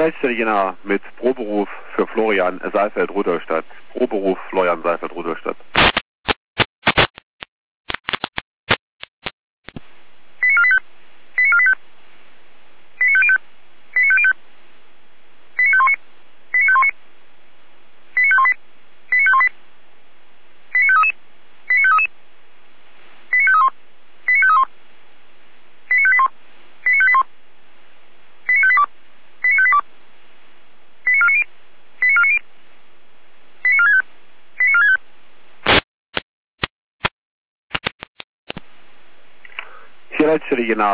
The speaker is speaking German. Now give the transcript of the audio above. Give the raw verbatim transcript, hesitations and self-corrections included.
Leitstelle mit Proberuf für Florian Saalfeld-Rudolstadt. Proberuf Florian Saalfeld-Rudolstadt. Hier Leitstelle